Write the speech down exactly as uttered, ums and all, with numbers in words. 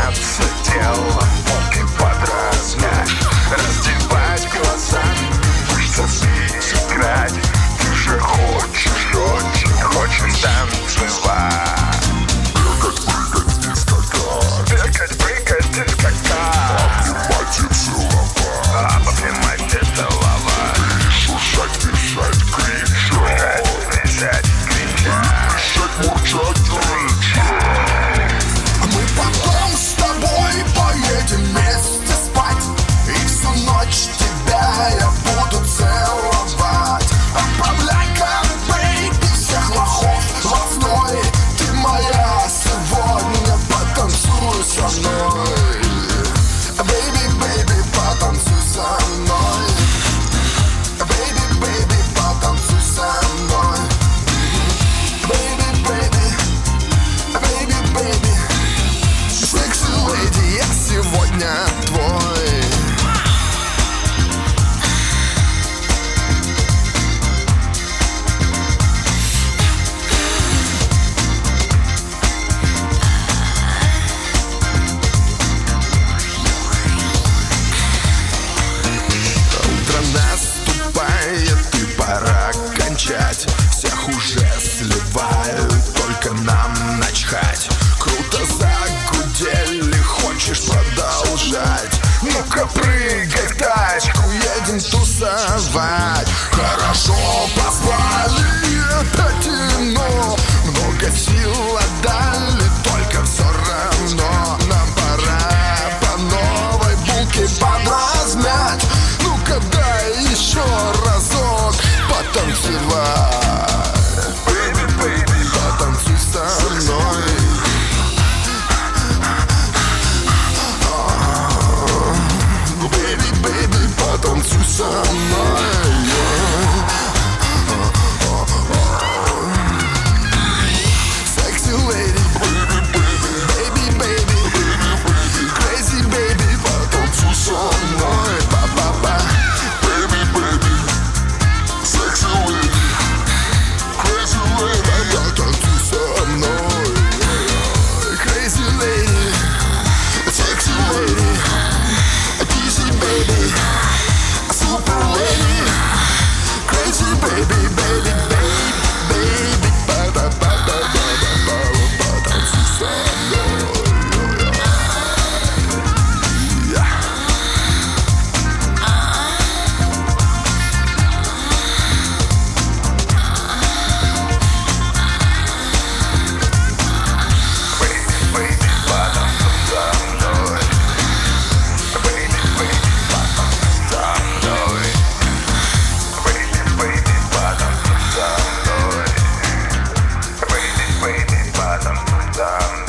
заняться делом, полки подразмять, раздевать глаза, мышцами играть. Ты же хочешь, очень хочешь танцевать. Бегать, прыгать, дискотать, обнимать и целовать, обнимать и целовать, шуршать, писать, кричать, кричать, кричать, мурчать, рычать. Мы потом с тобой поедем вместе спать, и всю ночь тебя я буду целовать. Отправляй как бейби всех лохов в окно. Ты моя сегодня, потанцуй со мной. Бейби, бейби, потанцуй со мной. Бейби, бейби, потанцуй со мной. Бейби, бейби, бейби, бейби. Секси леди, я сегодня твой. Утро наступает, и пора кончать. Всех уже сливают, только нам начхать. Круто загудели, хочешь продолжать? Ну-ка прыгай в тачку, едем тусовать. Хорошо позвали, это темно, много сил отдали, только все равно нам пора по новой булке подразмять. Ну-ка дай еще разок потанцевать. Baby, baby, Потанцуй со мной. Baby, baby, потанцуй со мной. Sexy lady, baby, baby, crazy baby, потанцуй со мной. Па-па-па. Baby, baby, sexy lady, crazy lady, потанцуй со мной. Crazy lady, sexy lady, easy baby, super lady, crazy baby, baby, baby, baby, па-па-па-па-па-па, потанцуй со мной. baby, baby, потанцуй со мной. Baby, baby, потанцуй со мной. Baby, baby, потанцуй со мной. Baby, baby, потанцуй со мной.